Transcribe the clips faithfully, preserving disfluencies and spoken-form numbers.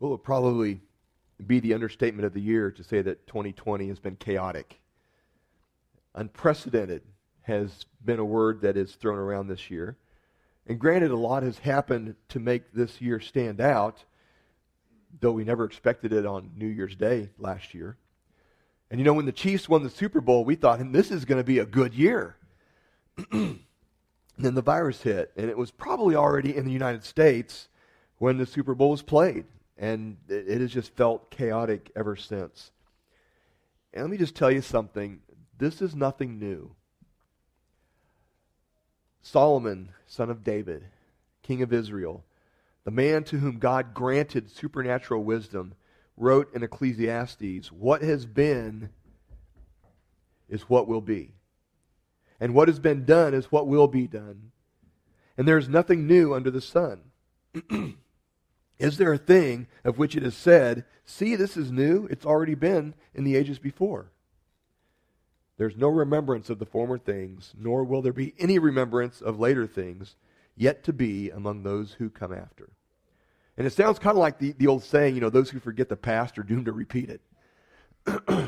Well, it'll probably be the understatement of the year to say that twenty twenty has been chaotic. Unprecedented has been a word that is thrown around this year. And granted, a lot has happened to make this year stand out, though we never expected it on New Year's Day last year. And you know, when the Chiefs won the Super Bowl, we thought, this is going to be a good year. And then the virus hit, and it was probably already in the United States when the Super Bowl was played. And it, it has just felt chaotic ever since. And let me just tell you something. This is nothing new. Solomon, son of David, king of Israel, the man to whom God granted supernatural wisdom, wrote in Ecclesiastes, what has been is what will be. And what has been done is what will be done. And there is nothing new under the sun. Is there a thing of which it is said, see, this is new, it's already been in the ages before? There's no remembrance of the former things, nor will there be any remembrance of later things yet to be among those who come after. And it sounds kind of like the, the old saying, you know, those who forget the past are doomed to repeat it.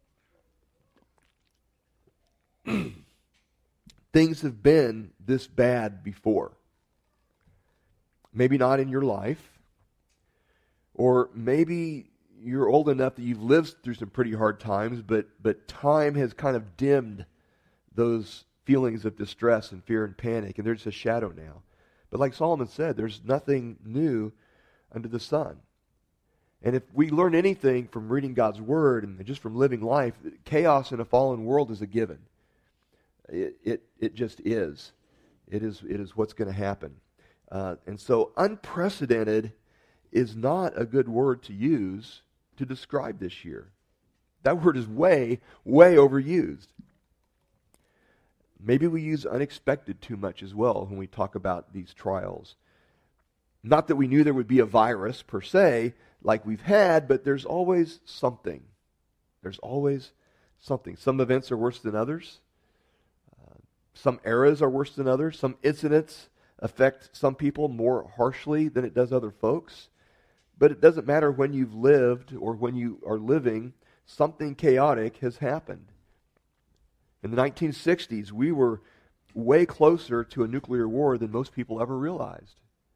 Things have been this bad before. Maybe not in your life. Or maybe you're old enough that you've lived through some pretty hard times, but, but time has kind of dimmed those feelings of distress and fear and panic, and they're just a shadow now. But like Solomon said, there's nothing new under the sun. And if we learn anything from reading God's Word and just from living life, chaos in a fallen world is a given. It it, it just is. It is it is what's going to happen. Uh, and so unprecedented is not a good word to use to describe this year. That word is way, way overused. Maybe we use unexpected too much as well when we talk about these trials. Not that we knew there would be a virus per se, like we've had, but there's always something. There's always something. Some events are worse than others. Uh, some eras are worse than others. Some incidents affect some people more harshly than it does other folks. But it doesn't matter when you've lived or when you are living, something chaotic has happened. In the nineteen sixties, we were way closer to a nuclear war than most people ever realized.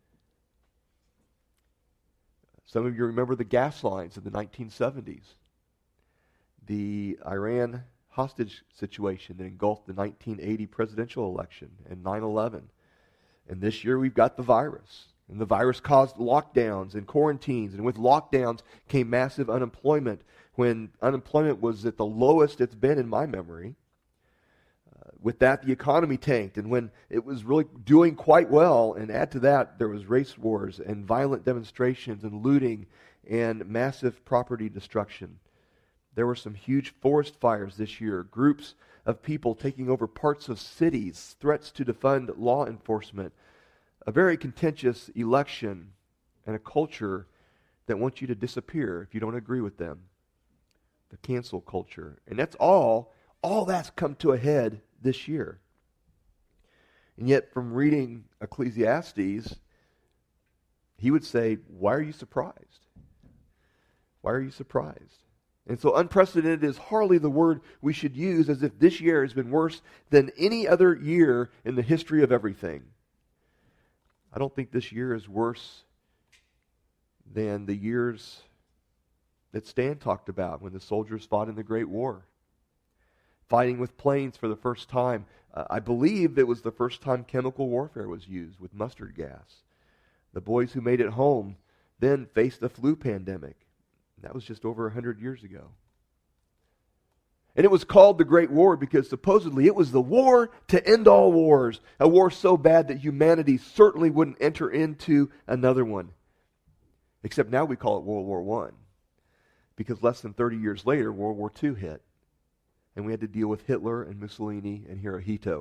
Some of you remember the gas lines of the nineteen seventies. The Iran hostage situation that engulfed the nineteen eighty presidential election and nine eleven. And this year we've got the virus. And the virus caused lockdowns and quarantines. And with lockdowns came massive unemployment when unemployment was at the lowest it's been in my memory. Uh, with that, the economy tanked. And when it was really doing quite well, and add to that, there was race wars and violent demonstrations and looting and massive property destruction. There were some huge forest fires this year. Groups of people taking over parts of cities. Threats to defund law enforcement. A very contentious election and a culture that wants you to disappear if you don't agree with them. The cancel culture. And that's all, all that's come to a head this year. And yet from reading Ecclesiastes, he would say, why are you surprised? Why are you surprised? And so unprecedented is hardly the word we should use, as if this year has been worse than any other year in the history of everything. I don't think this year is worse than the years that Stan talked about when the soldiers fought in the Great War. Fighting with planes for the first time. Uh, I believe it was the first time chemical warfare was used with mustard gas. The boys who made it home then faced the flu pandemic. That was just over one hundred years ago. And it was called the Great War because supposedly it was the war to end all wars. A war so bad that humanity certainly wouldn't enter into another one. Except now we call it World War One. Because less than thirty years later, World War Two hit. And we had to deal with Hitler and Mussolini and Hirohito.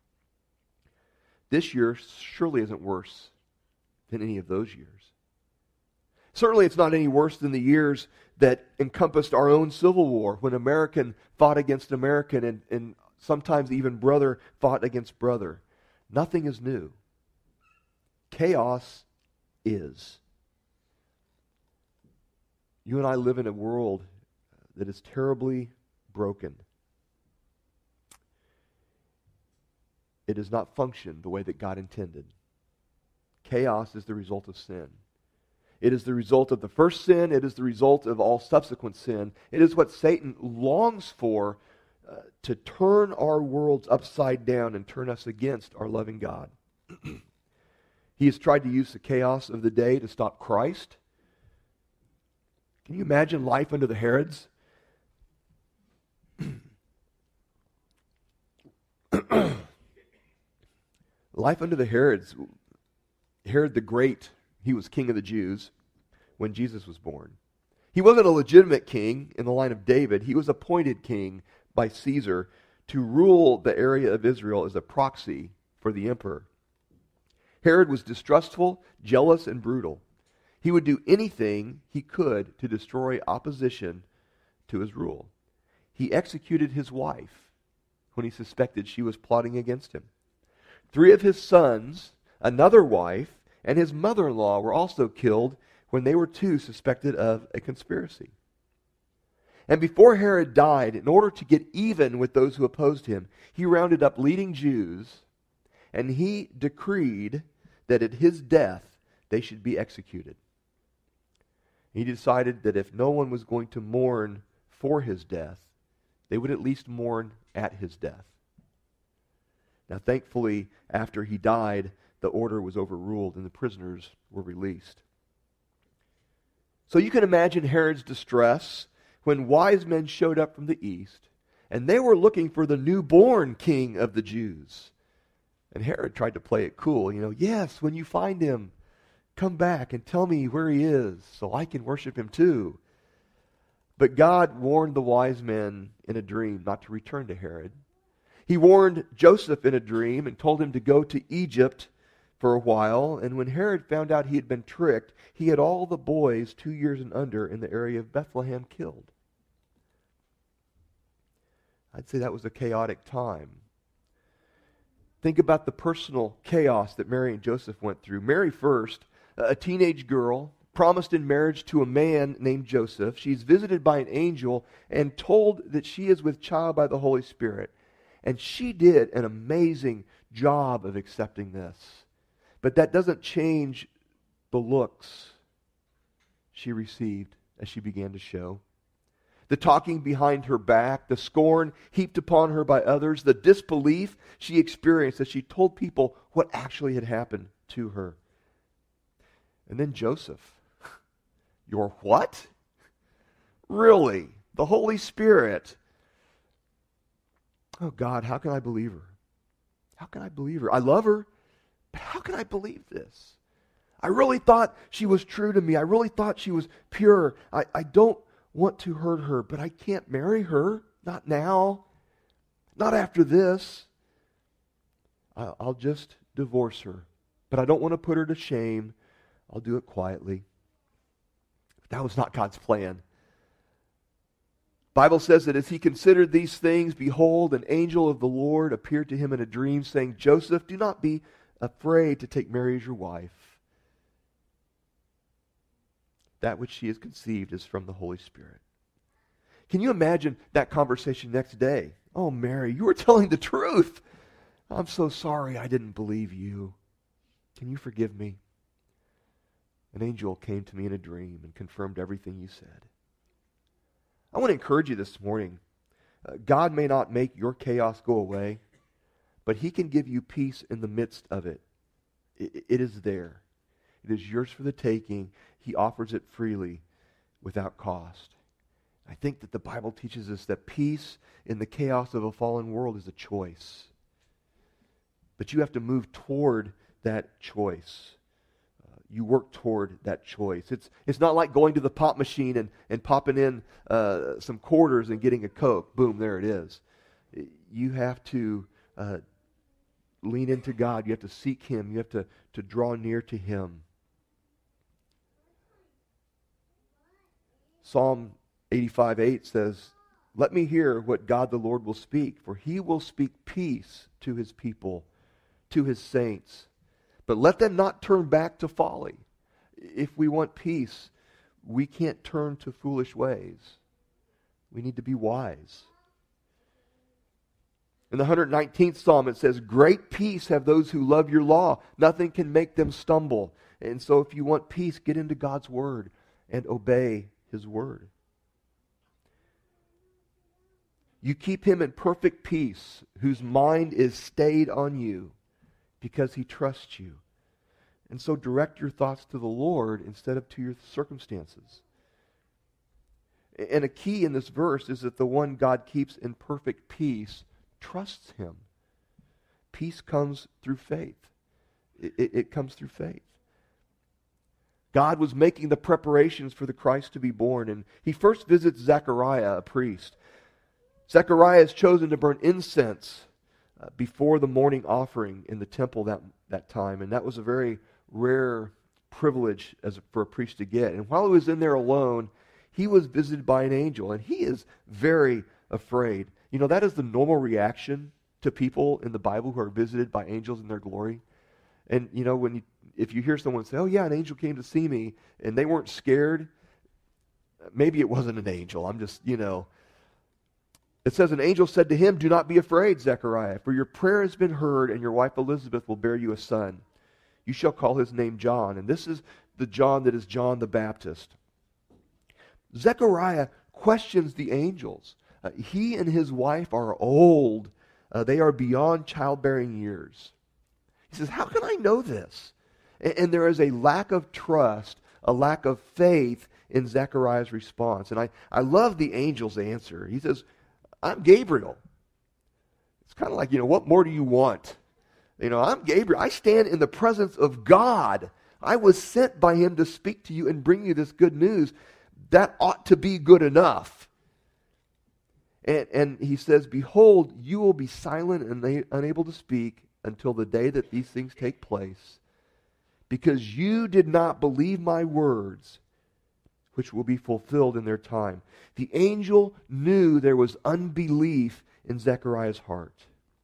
This year surely isn't worse than any of those years. Certainly it's not any worse than the years that encompassed our own Civil War, when American fought against American and, and sometimes even brother fought against brother. Nothing is new. Chaos is. You and I live in a world that is terribly broken. It does not function the way that God intended. Chaos is the result of sin. It is the result of the first sin. It is the result of all subsequent sin. It is what Satan longs for, uh, to turn our worlds upside down and turn us against our loving God. He has tried to use the chaos of the day to stop Christ. Can you imagine life under the Herods? Life under the Herods. Herod the Great, he was king of the Jews when Jesus was born. He wasn't a legitimate king in the line of David. He was appointed king by Caesar to rule the area of Israel as a proxy for the emperor. Herod was distrustful, jealous, and brutal. He would do anything he could to destroy opposition to his rule. He executed his wife when he suspected she was plotting against him. Three of his sons, another wife, and his mother-in-law were also killed when they were too suspected of a conspiracy. And before Herod died, in order to get even with those who opposed him, he rounded up leading Jews, and he decreed that at his death they should be executed. He decided that if no one was going to mourn for his death, they would at least mourn at his death. Now, thankfully, after he died, the order was overruled and the prisoners were released. So you can imagine Herod's distress when wise men showed up from the east, and they were looking for the newborn king of the Jews. And Herod tried to play it cool. You know, yes, when you find him, come back and tell me where he is so I can worship him too. But God warned the wise men in a dream not to return to Herod. He warned Joseph in a dream and told him to go to Egypt for a while. And when Herod found out he had been tricked, he had all the boys two years and under in the area of Bethlehem killed. I'd say that was a chaotic time. Think about the personal chaos that Mary and Joseph went through. Mary first, a teenage girl, promised in marriage to a man named Joseph. She's visited by an angel and told that she is with child by the Holy Spirit. And she did an amazing job of accepting this. But that doesn't change the looks she received as she began to show. The talking behind her back, the scorn heaped upon her by others, the disbelief she experienced as she told people what actually had happened to her. And then Joseph. Your what? Really? The Holy Spirit. Oh God, how can I believe her? How can I believe her? I love her, but how can I believe this? I really thought she was true to me. I really thought she was pure. I, I don't want to hurt her, but I can't marry her. Not now. Not after this. I, I'll just divorce her. But I don't want to put her to shame. I'll do it quietly. But that was not God's plan. Bible says that as he considered these things, behold, an angel of the Lord appeared to him in a dream, saying, Joseph, do not be afraid to take Mary as your wife. That which she has conceived is from the Holy Spirit. Can you imagine that conversation next day? Oh, Mary, you were telling the truth. I'm so sorry I didn't believe you. Can you forgive me? An angel came to me in a dream and confirmed everything you said. I want to encourage you this morning. Uh, God may not make your chaos go away, but he can give you peace in the midst of it. It, it is there. It is yours for the taking. He offers it freely without cost. I think that the Bible teaches us that peace in the chaos of a fallen world is a choice. But you have to move toward that choice. You work toward that choice. It's it's not like going to the pop machine and, and popping in uh, some quarters and getting a Coke. Boom, there it is. You have to uh, lean into God. You have to seek him. You have to, to draw near to him. Psalm eighty-five eight says, let me hear what God the Lord will speak, for he will speak peace to his people, to his saints. But let them not turn back to folly. If we want peace, we can't turn to foolish ways. We need to be wise. In the one hundred nineteenth Psalm it says, great peace have those who love your law. Nothing can make them stumble. And so if you want peace, get into God's Word and obey His Word. You keep him in perfect peace, whose mind is stayed on you, because he trusts you. And so direct your thoughts to the Lord instead of to your circumstances. And a key in this verse is that the one God keeps in perfect peace trusts him. Peace comes through faith. It, it, it comes through faith. God was making the preparations for the Christ to be born, and he first visits Zechariah, a priest. Zechariah is chosen to burn incense uh, before the morning offering in the temple that, that time, and that was a very rare privilege as a, for a priest to get. And while he was in there alone, he was visited by an angel, and he is very afraid. You know, that is the normal reaction to people in the Bible who are visited by angels in their glory. And, you know, when you, if you hear someone say, oh yeah, an angel came to see me, and they weren't scared, maybe it wasn't an angel. I'm just, you know. It says, an angel said to him, do not be afraid, Zechariah, for your prayer has been heard, and your wife Elizabeth will bear you a son. You shall call his name John. And this is the John that is John the Baptist. Zechariah questions the angels. Uh, he and his wife are old. Uh, they are beyond childbearing years. He says, how can I know this? And, and there is a lack of trust, a lack of faith in Zechariah's response. And I, I love the angel's answer. He says, I'm Gabriel. It's kind of like, you know, what more do you want? You know, I'm Gabriel. I stand in the presence of God. I was sent by him to speak to you and bring you this good news. That ought to be good enough. And, and he says, behold, you will be silent and they, unable to speak until the day that these things take place, because you did not believe my words, which will be fulfilled in their time. The angel knew there was unbelief in Zechariah's heart.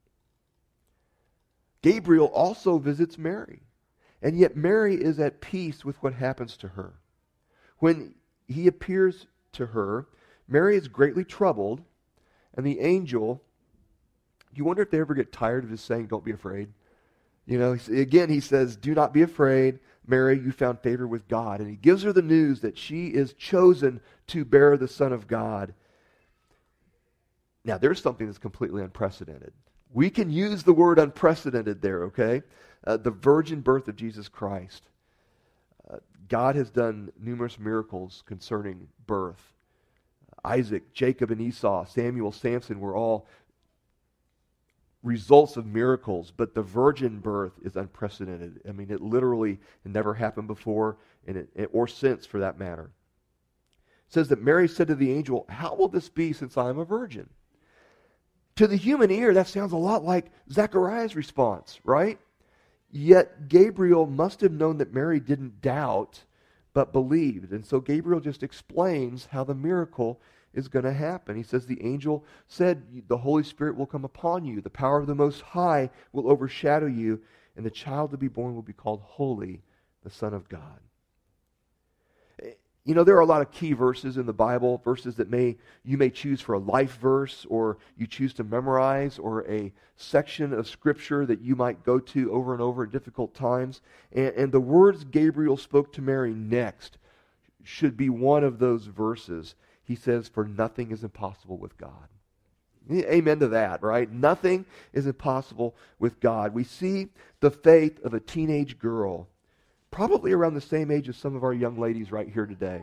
Gabriel also visits Mary, and yet Mary is at peace with what happens to her. When he appears to her, Mary is greatly troubled, and the angel, you wonder if they ever get tired of just saying, don't be afraid? You know, again, he says, do not be afraid, Mary, you found favor with God. And he gives her the news that she is chosen to bear the Son of God. Now, there's something that's completely unprecedented. We can use the word unprecedented there, okay? Uh, the virgin birth of Jesus Christ. Uh, God has done numerous miracles concerning birth. Isaac, Jacob, and Esau, Samuel, Samson were all results of miracles, but the virgin birth is unprecedented. I mean, it literally it never happened before, and it, it, or since, for that matter. It says that Mary said to the angel, how will this be since I am a virgin? To the human ear, that sounds a lot like Zechariah's response, right? Yet Gabriel must have known that Mary didn't doubt, but believed. And so Gabriel just explains how the miracle is going to happen. He says, the angel said, the Holy Spirit will come upon you. The power of the Most High will overshadow you, and the child to be born will be called Holy, the Son of God. You know, there are a lot of key verses in the Bible, verses that may you may choose for a life verse, or you choose to memorize, or a section of Scripture that you might go to over and over at difficult times. And, and the words Gabriel spoke to Mary next should be one of those verses. He says, for nothing is impossible with God. Amen to that, right? Nothing is impossible with God. We see the faith of a teenage girl, probably around the same age as some of our young ladies right here today.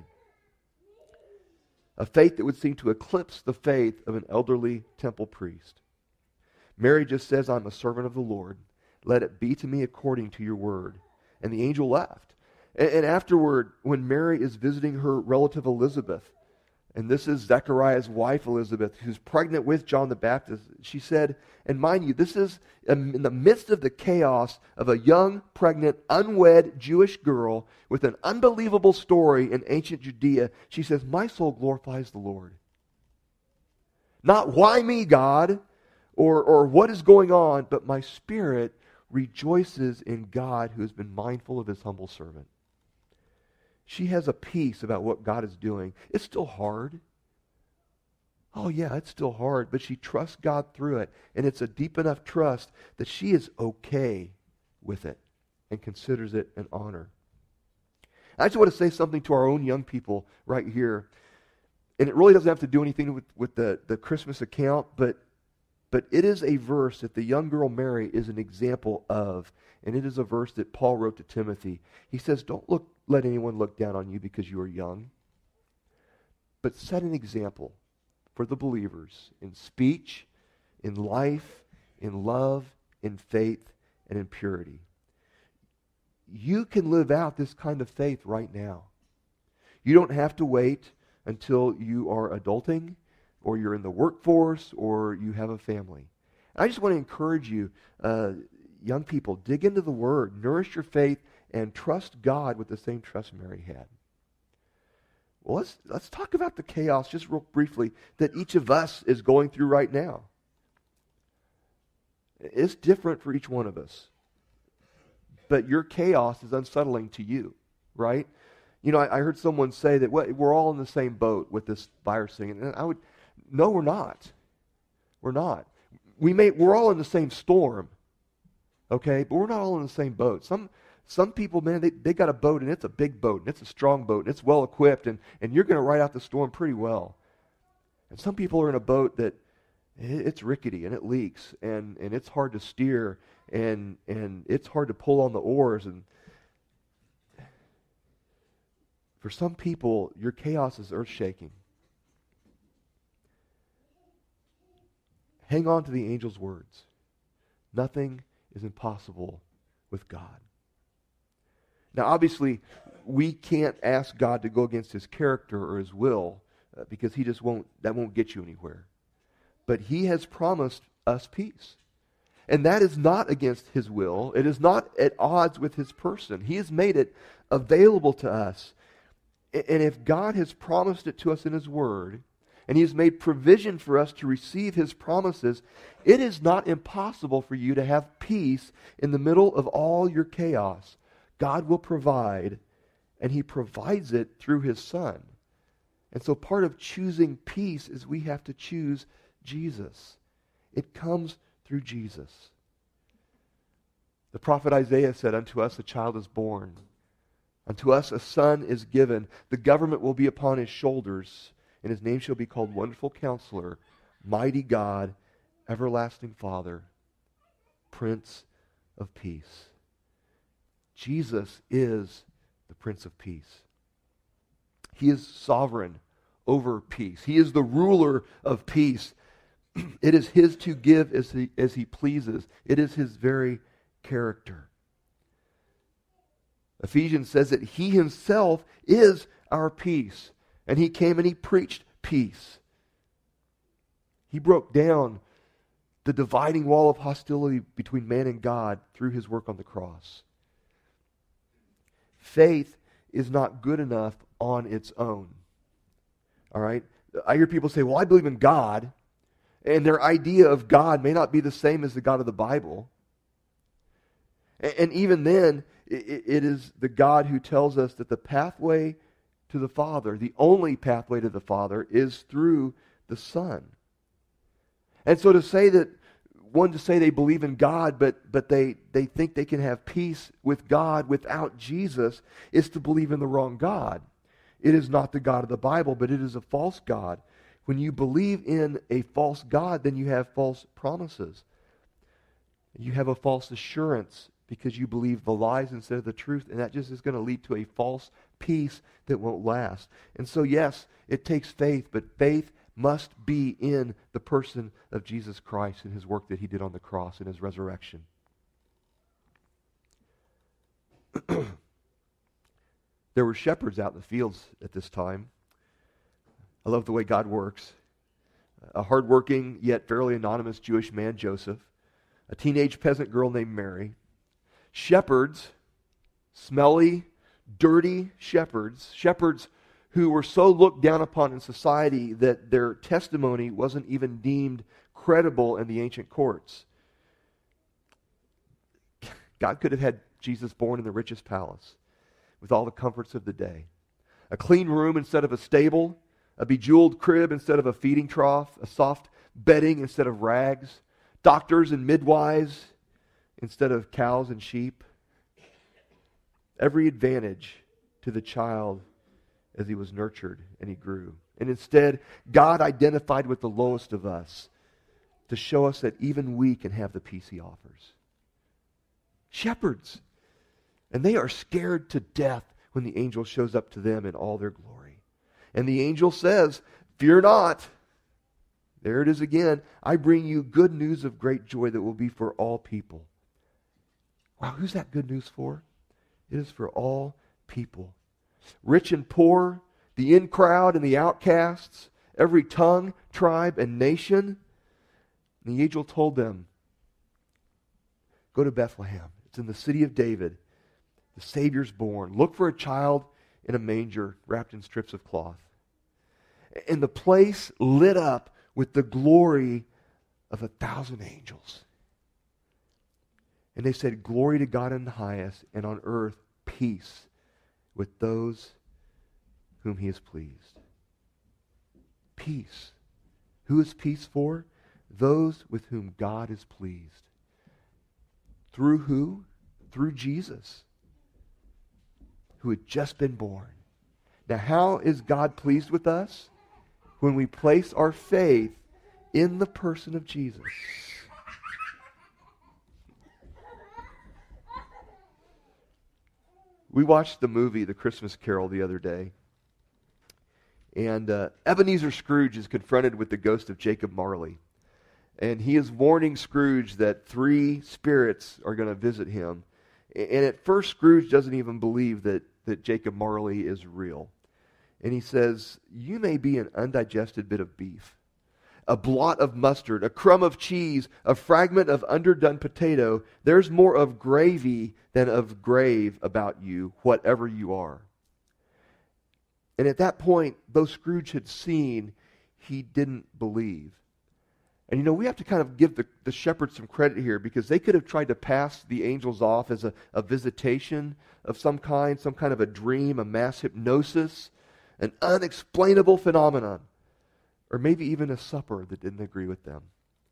A faith that would seem to eclipse the faith of an elderly temple priest. Mary just says, I'm a servant of the Lord. Let it be to me according to your word. And the angel left. And, and afterward, when Mary is visiting her relative Elizabeth, and this is Zechariah's wife, Elizabeth, who's pregnant with John the Baptist. She said, and mind you, this is in the midst of the chaos of a young, pregnant, unwed Jewish girl with an unbelievable story in ancient Judea. She says, my soul glorifies the Lord. Not why me, God, or, or what is going on, but my spirit rejoices in God who has been mindful of his humble servant. She has a peace about what God is doing. It's still hard. Oh yeah, it's still hard, but she trusts God through it. And it's a deep enough trust that she is okay with it and considers it an honor. I just want to say something to our own young people right here. And it really doesn't have to do anything with, with the, the Christmas account, but but it is a verse that the young girl Mary is an example of. And it is a verse that Paul wrote to Timothy. He says, don't look, let anyone look down on you because you are young, but set an example for the believers in speech, in life, in love, in faith, and in purity. You can live out this kind of faith right now. You don't have to wait until you are adulting, or you're in the workforce, or you have a family. I just want to encourage you, uh, young people, dig into the Word, nourish your faith, and trust God with the same trust Mary had. Well, let's, let's talk about the chaos just real briefly that each of us is going through right now. It's different for each one of us. But your chaos is unsettling to you, right? You know, I, I heard someone say that we're all in the same boat with this virus thing. And I would, no, we're not. We're not. We may, we're all in the same storm, okay? But we're not all in the same boat. Some some people, man, they, they got a boat, and it's a big boat, and it's a strong boat, and it's well-equipped, and, and you're going to ride out the storm pretty well. And some people are in a boat that it's rickety, and it leaks, and, and it's hard to steer, and and it's hard to pull on the oars. And for some people, your chaos is earth-shaking. Hang on to the angel's words. Nothing is impossible with God. Now, obviously, we can't ask God to go against His character or His will uh, because He just won't, that won't get you anywhere. But He has promised us peace. And that is not against His will. It is not at odds with His person. He has made it available to us. And if God has promised it to us in His Word, and He has made provision for us to receive His promises, it is not impossible for you to have peace in the middle of all your chaos. God will provide, and He provides it through His Son. And so part of choosing peace is we have to choose Jesus. It comes through Jesus. The prophet Isaiah said, "Unto us a child is born. Unto us a son is given. The government will be upon His shoulders, and His name shall be called Wonderful Counselor, Mighty God, Everlasting Father, Prince of Peace." Jesus is the Prince of Peace. He is sovereign over peace. He is the ruler of peace. It is His to give as he, as he pleases. It is His very character. Ephesians says that He Himself is our peace. And He came and He preached peace. He broke down the dividing wall of hostility between man and God through His work on the cross. Faith is not good enough on its own. All right? I hear people say, well, I believe in God, and their idea of God may not be the same as the God of the Bible. And even then, it is the God who tells us that the pathway to the Father, the only pathway to the Father, is through the Son. And so to say that, one to say they believe in God, but, but they, they think they can have peace with God without Jesus, is to believe in the wrong God. It is not the God of the Bible, but it is a false God. When you believe in a false God, then you have false promises. You have a false assurance because you believe the lies instead of the truth, and that just is going to lead to a false peace that won't last. And so, yes, it takes faith, but faith must be in the person of Jesus Christ and His work that He did on the cross and His resurrection. There were shepherds out in the fields at this time. I love the way God works. A hardworking yet fairly anonymous Jewish man, Joseph. A teenage peasant girl named Mary. Shepherds, smelly, dirty shepherds. Shepherds who were so looked down upon in society that their testimony wasn't even deemed credible in the ancient courts. God could have had Jesus born in the richest palace with all the comforts of the day. a clean room instead of a stable, a bejeweled crib instead of a feeding trough, a soft bedding instead of rags, doctors and midwives instead of cows and sheep. Every advantage to the child as he was nurtured and he grew. And instead, God identified with the lowest of us to show us that even we can have the peace he offers. Shepherds. And they are scared to death when the angel shows up to them in all their glory. And the angel says, "Fear not." There it is again. "I bring you good news of great joy that will be for all people." Wow, who's that good news for? It is for all people. Rich and poor, the in crowd and the outcasts, every tongue, tribe, and nation. And the angel told them, "Go to Bethlehem. It's in the city of David. The Savior's born. Look for a child in a manger wrapped in strips of cloth." And the place lit up with the glory of a thousand angels. And they said, "Glory to God in the highest, and on earth peace with those whom he is pleased." Peace. Who is peace for? Those with whom God is pleased. Through who? Through Jesus, who had just been born. Now, how is God pleased with us? When we place our faith in the person of Jesus. We watched the movie The Christmas Carol the other day. And uh, Ebenezer Scrooge is confronted with the ghost of Jacob Marley. And he is warning Scrooge that three spirits are going to visit him. And at first, Scrooge doesn't even believe that, that Jacob Marley is real. And he says, "You may be an undigested bit of beef, a blot of mustard, a crumb of cheese, a fragment of underdone potato. There's more of gravy than of grave about you, whatever you are." And at that point, though Scrooge had seen, he didn't believe. And you know, we have to kind of give the, the shepherds some credit here, because they could have tried to pass the angels off as a, a visitation of some kind, some kind of a dream, a mass hypnosis, an unexplainable phenomenon, or maybe even a supper that didn't agree with them.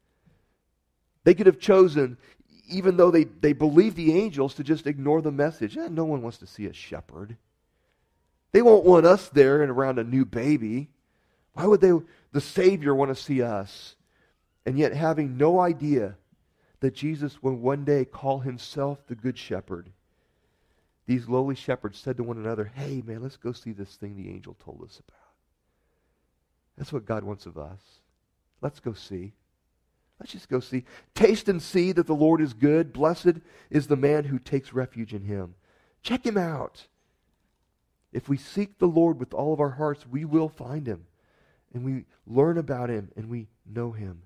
They could have chosen, even though they, they believed the angels, to just ignore the message. Eh, no one wants to see a shepherd. They won't want us there and around a new baby. Why would they, the Savior, want to see us? And yet, having no idea that Jesus will one day call himself the Good Shepherd, these lowly shepherds said to one another, "Hey, man, let's go see this thing the angel told us about." That's what God wants of us. Let's go see. Let's just go see. Taste and see that the Lord is good. Blessed is the man who takes refuge in him. Check him out. If we seek the Lord with all of our hearts, we will find him. And we learn about him and we know him.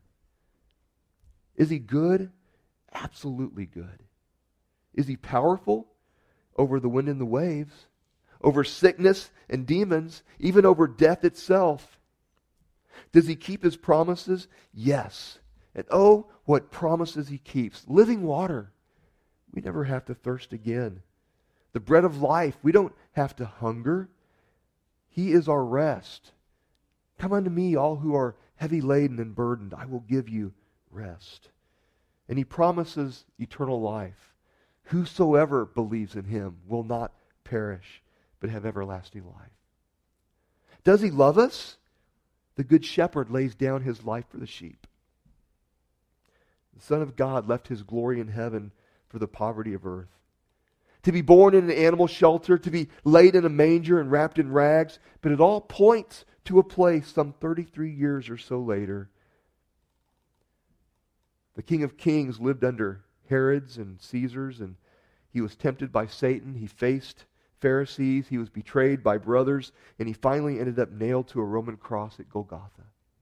Is he good? Absolutely good. Is he powerful? Over the wind and the waves, over sickness and demons, even over death itself. Does he keep his promises? Yes. And oh, what promises he keeps. Living water. We never have to thirst again. The bread of life. We don't have to hunger. He is our rest. Come unto me, all who are heavy laden and burdened. I will give you rest. And he promises eternal life. Whosoever believes in him will not perish, but have everlasting life. Does he love us? The Good Shepherd lays down his life for the sheep. The Son of God left his glory in heaven for the poverty of earth. To be born in an animal shelter, to be laid in a manger and wrapped in rags, but it all points to a place some thirty-three years or so later. The King of Kings lived under Herods and Caesars, and he was tempted by Satan. He faced Pharisees. He was betrayed by brothers, and he finally ended up nailed to a Roman cross at Golgotha.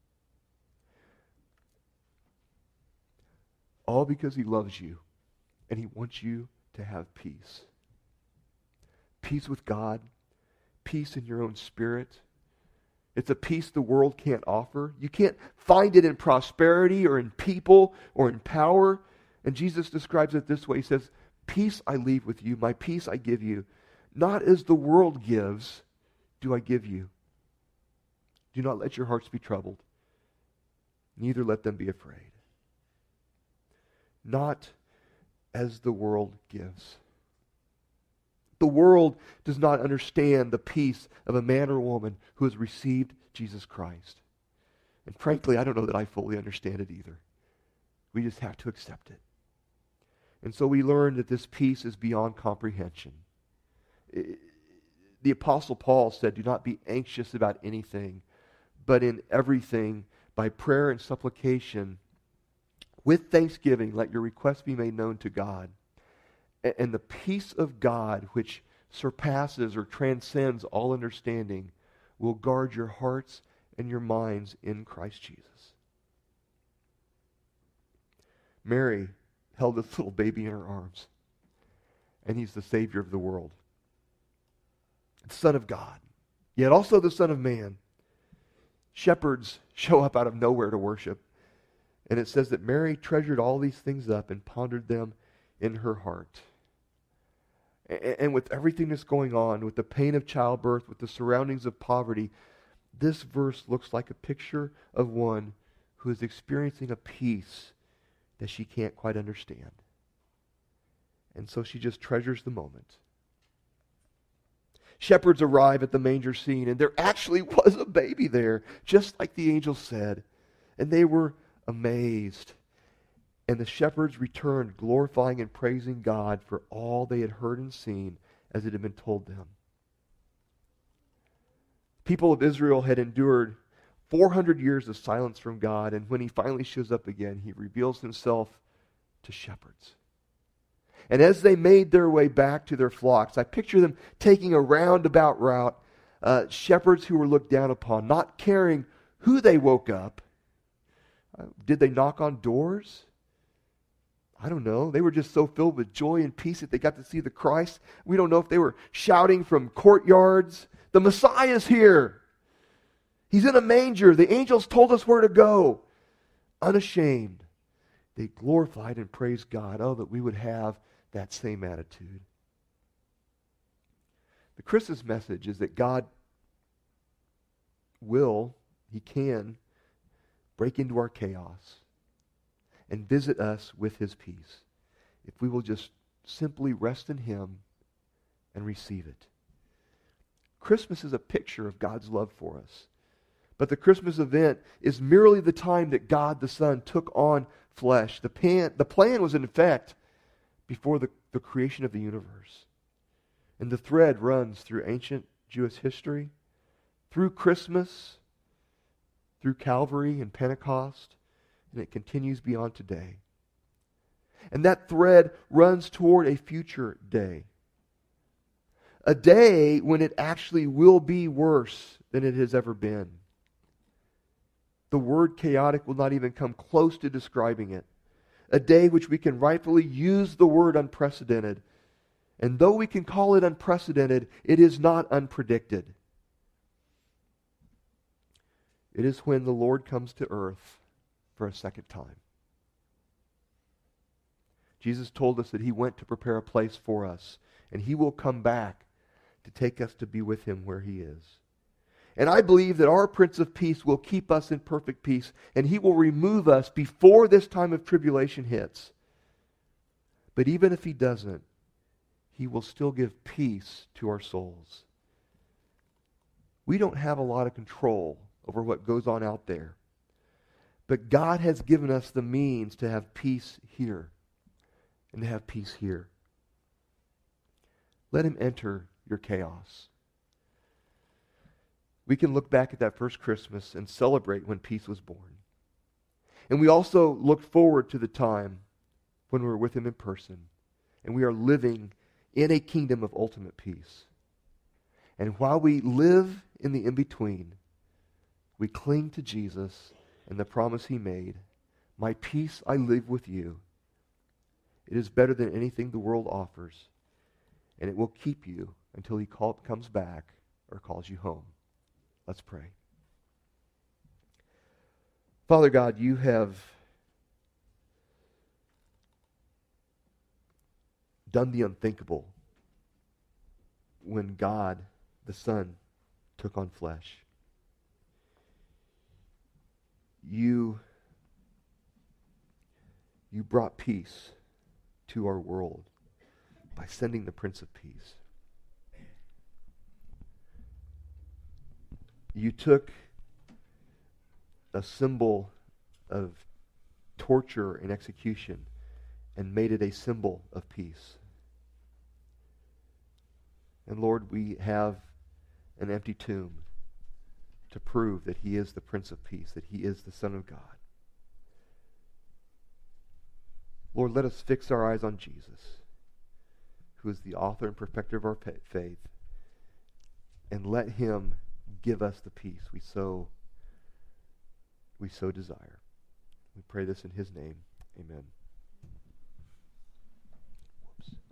All because he loves you, and he wants you to have peace. Peace with God, peace in your own spirit. It's a peace the world can't offer. You can't find it in prosperity or in people or in power. And Jesus describes it this way. He says, "Peace I leave with you, my peace I give you. Not as the world gives, do I give you. Do not let your hearts be troubled. Neither let them be afraid. Not as the world gives. The world does not understand the peace of a man or woman who has received Jesus Christ. And frankly, I don't know that I fully understand it either. We just have to accept it. And so we learn that this peace is beyond comprehension. It, the Apostle Paul said, do not be anxious about anything, but in everything, by prayer and supplication, with thanksgiving, let your requests be made known to God. And the peace of God, which surpasses or transcends all understanding, will guard your hearts and your minds in Christ Jesus. Mary held this little baby in her arms, and he's the Savior of the world. The Son of God, yet also the Son of Man. Shepherds show up out of nowhere to worship. And it says that Mary treasured all these things up and pondered them in her heart. And with everything that's going on, with the pain of childbirth, with the surroundings of poverty, this verse looks like a picture of one who is experiencing a peace that she can't quite understand. And so she just treasures the moment. Shepherds arrive at the manger scene, and there actually was a baby there, just like the angel said. And they were amazed. And the shepherds returned, glorifying and praising God for all they had heard and seen as it had been told them. People of Israel had endured four hundred years of silence from God, and when he finally shows up again, he reveals himself to shepherds. And as they made their way back to their flocks, I picture them taking a roundabout route, uh, shepherds who were looked down upon, not caring who they woke up. Uh, did they knock on doors? I don't know. They were just so filled with joy and peace that they got to see the Christ. We don't know if they were shouting from courtyards, the Messiah's here. He's in a manger. The angels told us where to go. Unashamed, they glorified and praised God. Oh, that we would have that same attitude. The Christmas message is that God will, He can, break into our chaos and visit us with His peace if we will just simply rest in Him and receive it. Christmas is a picture of God's love for us. But the Christmas event is merely the time that God the Son took on flesh. The plan, the plan was in effect before the, the creation of the universe. And the thread runs through ancient Jewish history, through Christmas, through Calvary and Pentecost, and it continues beyond today. And that thread runs toward a future day. A day when it actually will be worse than it has ever been. The word chaotic will not even come close to describing it. A day which we can rightfully use the word unprecedented. And though we can call it unprecedented, it is not unpredicted. It is when the Lord comes to earth for a second time. Jesus told us that He went to prepare a place for us, and He will come back to take us to be with Him where He is. And I believe that our Prince of Peace will keep us in perfect peace, and He will remove us before this time of tribulation hits. But even if He doesn't, He will still give peace to our souls. We don't have a lot of control over what goes on out there. But God has given us the means to have peace here and to have peace here. Let Him enter your chaos. We can look back at that first Christmas and celebrate when peace was born. And we also look forward to the time when we're with Him in person and we are living in a kingdom of ultimate peace. And while we live in the in-between, we cling to Jesus and the promise He made. My peace I live with you. It is better than anything the world offers, and it will keep you until He call, comes back or calls you home. Let's pray. Father God, You have done the unthinkable when God, the Son, took on flesh. You, you brought peace to our world by sending the Prince of Peace. You took a symbol of torture and execution and made it a symbol of peace. And Lord, we have an empty tomb to prove that he is the Prince of Peace, that he is the Son of God. Lord, let us fix our eyes on Jesus, who is the author and perfecter of our faith, and let him give us the peace we so we so desire. We pray this in his name. Amen.